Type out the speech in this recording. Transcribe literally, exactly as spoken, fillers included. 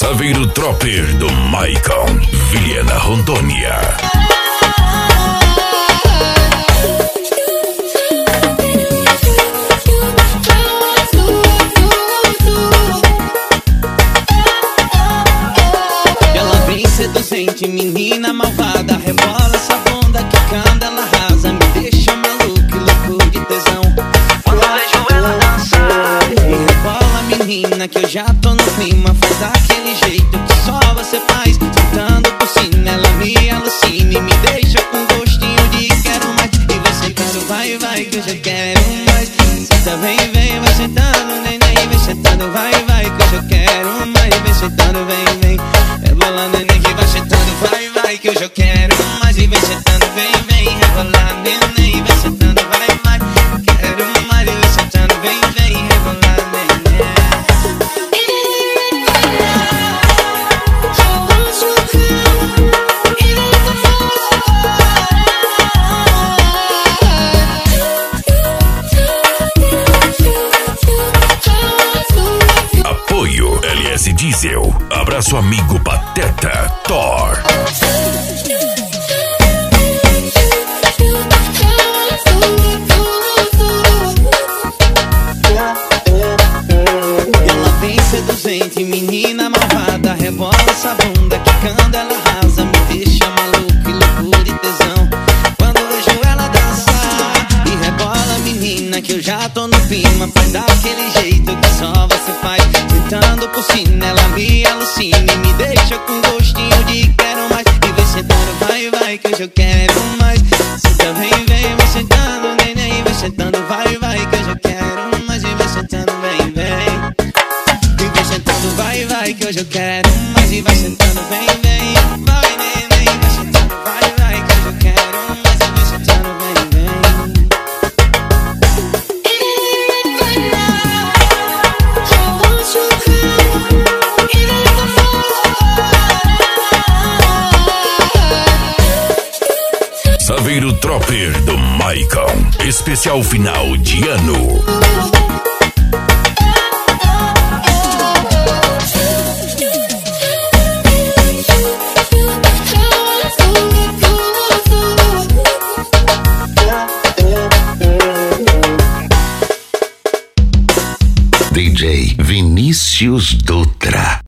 Saveiro Tropper do Maicon, Vilhena, Rondônia. Ela vem seduzente, menina malvada, rebola essa bunda que quando ela arrasa, me deixa maluco e louco de tesão. Quando vejo ela dançar e rebola, menina, que eu já tô no clima, faz daquele jeito que só você faz, sentando por cima, ela me alucina e me deixa com gostinho de quero mais. E vai sentando, vai, vai, que eu já quero mais. Senta, vem, vem, vai sentando, neném, vem sentando, vai, vai, que eu já quero mais. Vem sentando, vem, vem, rebola, neném, que vai sentando, vai, vai, que eu já quero mais. E vem sentando, vem, vem, rebola, neném, vem sentando, vai, vai, quero mais. E vem sentando, vem, vem, rebola, neném. Apoio L S Diesel. Abraço amigo Pateta Thor. Ela vem seduzente, menina malvada, rebola essa bunda que quando ela arrasa, me deixa maluco e louco de tesão. Quando vejo ela dançar e rebola, menina, que eu já tô no clima, faz daquele jeito que só você faz, sentando por cima, ela me alucina e me deixa com gostinho de quero mais. E vem sentando, vai, vai, que hoje eu quero mais. Senta, vem, vem, vem sentando, neném, vem sentando, vai, vai, que hoje eu quero mais. E vem sentando, vem, vem, e vem sentando, vai, vai, que hoje eu quero mais. E vai sentando, vem, vem, vai, neném, vem sentando, vai, vai, que hoje eu quero mais. E vem sentando, vem, vem. Saveiro Tropper do Maicon. Especial final de ano. D J Vinícius Dutra.